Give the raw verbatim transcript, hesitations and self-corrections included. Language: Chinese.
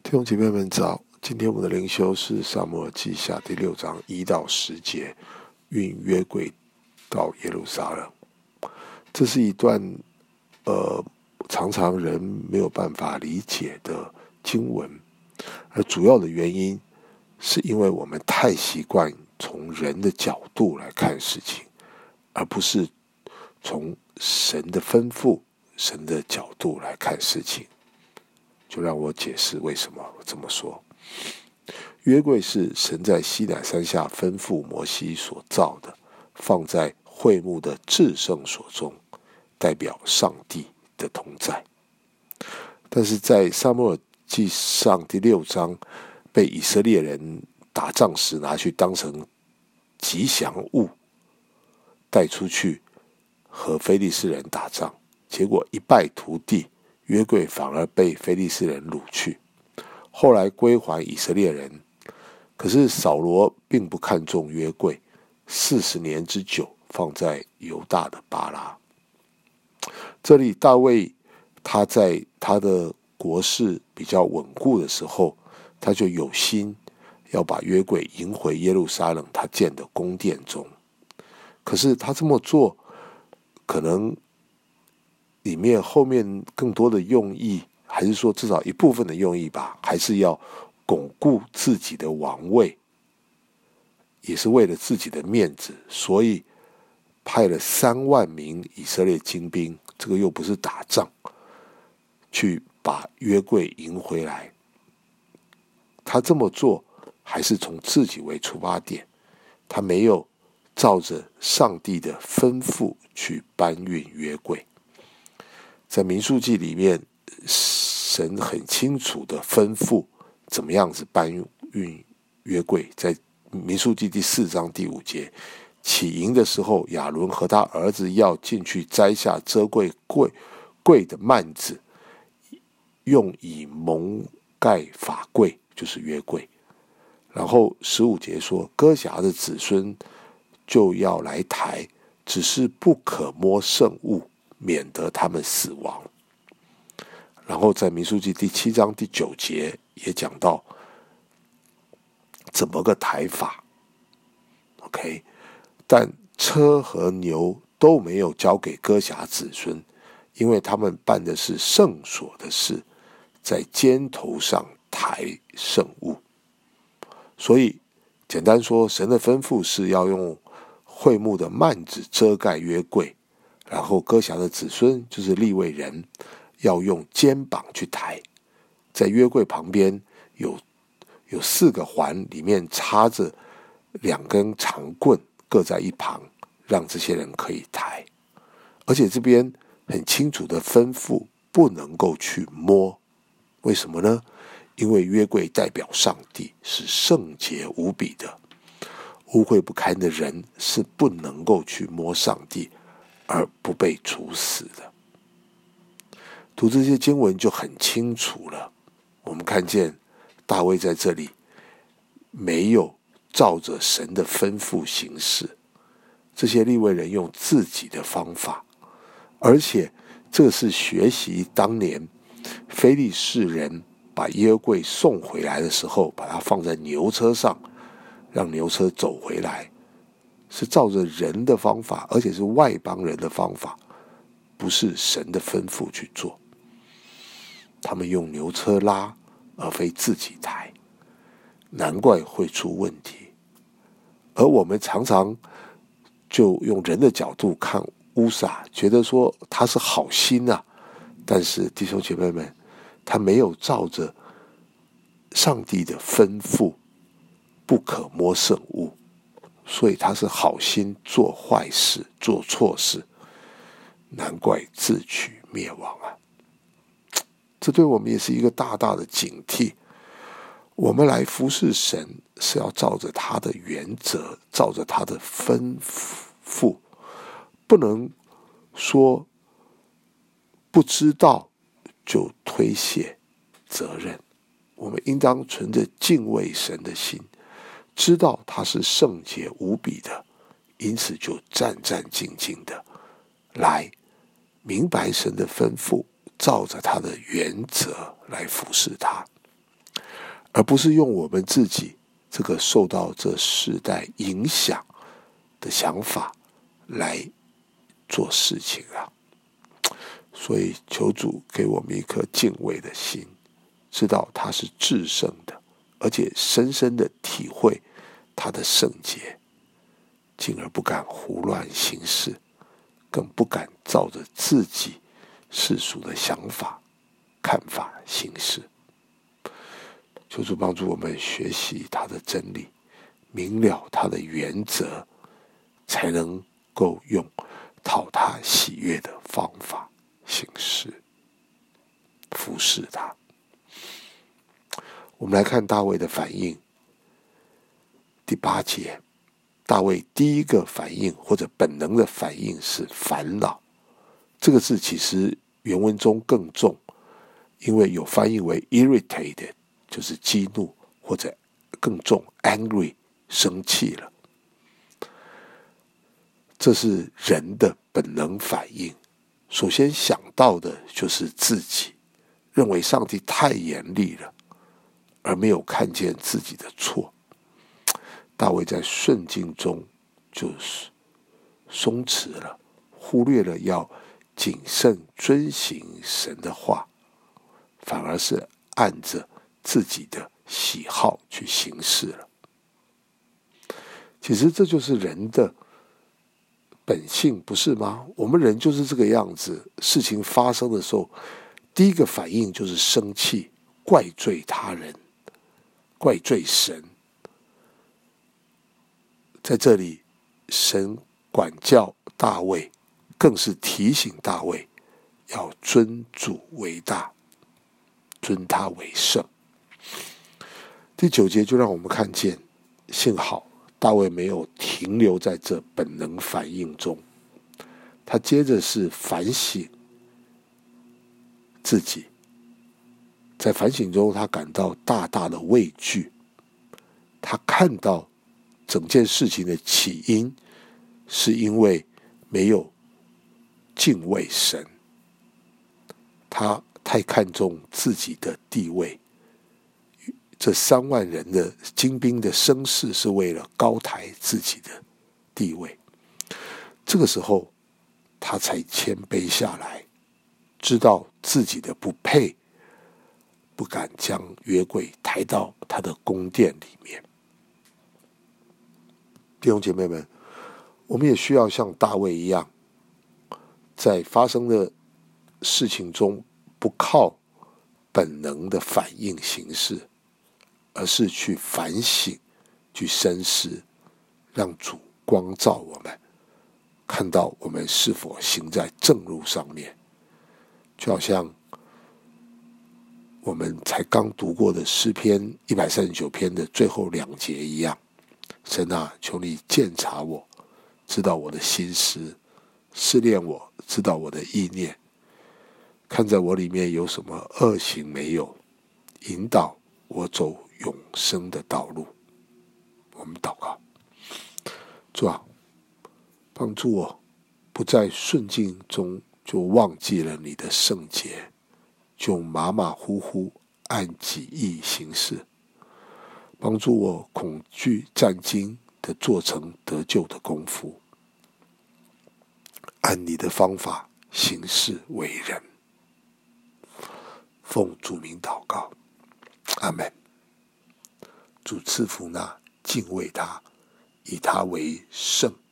弟兄姐妹们早，今天我们的灵修是撒母耳记下第六章一到十节，运约柜到耶路撒冷。这是一段呃常常人没有办法理解的经文，而主要的原因是因为我们太习惯从人的角度来看事情，而不是从神的吩咐、神的角度来看事情。就让我解释为什么我这么说。约柜是神在西乃山下吩咐摩西所造的，放在会幕的至圣所中，代表上帝的同在。但是在撒母耳记上第六章，被以色列人打仗时拿去当成吉祥物带出去和非利士人打仗，结果一败涂地，约柜反而被非利士人掳去，后来归还以色列人。可是扫罗并不看重约柜，四十年之久放在犹大的巴拉。这里大卫他在他的国势比较稳固的时候，他就有心要把约柜迎回耶路撒冷他建的宫殿中。可是他这么做，可能里面后面更多的用意，还是说至少一部分的用意吧，还是要巩固自己的王位，也是为了自己的面子，所以派了三万名以色列精兵，这个又不是打仗，去把约柜迎回来。他这么做还是从自己为出发点，他没有照着上帝的吩咐去搬运约柜。在民数记里面，神很清楚的吩咐怎么样子搬运约柜。在民数记第四章第五节，起营的时候，亚伦和他儿子要进去摘下遮柜柜柜的幔子，用以蒙盖法柜，就是约柜。然后十五节说，哥辖的子孙就要来抬，只是不可摸圣物，免得他们死亡。然后在民数记第七章第九节也讲到怎么个抬法 OK， 但车和牛都没有交给哥辖子孙，因为他们办的是圣所的事，在肩头上抬圣物。所以简单说，神的吩咐是要用会幕的幔子遮盖约柜，然后哥辖的子孙就是利未人要用肩膀去抬。在约柜旁边有有四个环，里面插着两根长棍，各在一旁，让这些人可以抬。而且这边很清楚的吩咐不能够去摸。为什么呢？因为约柜代表上帝，是圣洁无比的，污秽不堪的人是不能够去摸上帝而不被处死的。读这些经文就很清楚了，我们看见大卫在这里没有照着神的吩咐行事，这些利未人用自己的方法，而且这是学习当年非利士人把约柜送回来的时候，把它放在牛车上，让牛车走回来，是照着人的方法，而且是外邦人的方法，不是神的吩咐去做。他们用牛车拉，而非自己抬，难怪会出问题。而我们常常就用人的角度看乌撒，觉得说他是好心啊，但是弟兄姐妹们，他没有照着上帝的吩咐不可摸圣物，所以他是好心做坏事，做错事，难怪自取灭亡啊！这对我们也是一个大大的警惕。我们来服侍神是要照着他的原则，照着他的吩咐，不能说不知道就推卸责任。我们应当存着敬畏神的心，知道他是圣洁无比的，因此就战战兢兢的来明白神的吩咐，照着他的原则来服侍他。 而不是用我们自己这个受到这世代影响的想法来做事情啊。所以求主给我们一颗敬畏的心，知道他是至圣的，而且深深的体会他的圣洁，进而不敢胡乱行事，更不敢照着自己世俗的想法看法行事。求主帮助我们学习他的真理，明了他的原则，才能够用讨他喜悦的方法行事，服侍他。我们来看大卫的反应，第八节，大卫第一个反应或者本能的反应是烦恼。这个字其实原文中更重，因为有翻译为 irritated， 就是激怒，或者更重 angry， 生气了。这是人的本能反应，首先想到的就是自己，认为上帝太严厉了，而没有看见自己的错。大卫在顺境中就是松弛了，忽略了要谨慎遵行神的话，反而是按着自己的喜好去行事了。其实这就是人的本性，不是吗？我们人就是这个样子，事情发生的时候，第一个反应就是生气，怪罪他人，怪罪神。在这里，神管教大卫，更是提醒大卫要尊主为大，尊他为圣。第九节就让我们看见，幸好大卫没有停留在这本能反应中，他接着是反省自己。在反省中，他感到大大的畏惧，他看到整件事情的起因是因为没有敬畏神，他太看重自己的地位。这三万人的精兵的声势是为了高抬自己的地位，这个时候他才谦卑下来，知道自己的不配，不敢将约柜抬到他的宫殿里面。弟兄姐妹们，我们也需要像大卫一样，在发生的事情中不靠本能的反应行事，而是去反省，去深思，让主光照我们，看到我们是否行在正路上面。就好像我们才刚读过的诗篇一百三十九篇的最后两节一样，神啊，求你鉴察我，知道我的心思，试炼我，知道我的意念，看在我里面有什么恶行没有，引导我走永生的道路。我们祷告，主啊，帮助我不在顺境中就忘记了你的圣洁，就马马虎虎按己意行事，帮助我恐惧战兢的做成得救的功夫，按你的方法行事为人。奉主名祷告，阿们。主赐福那敬畏他，以他为圣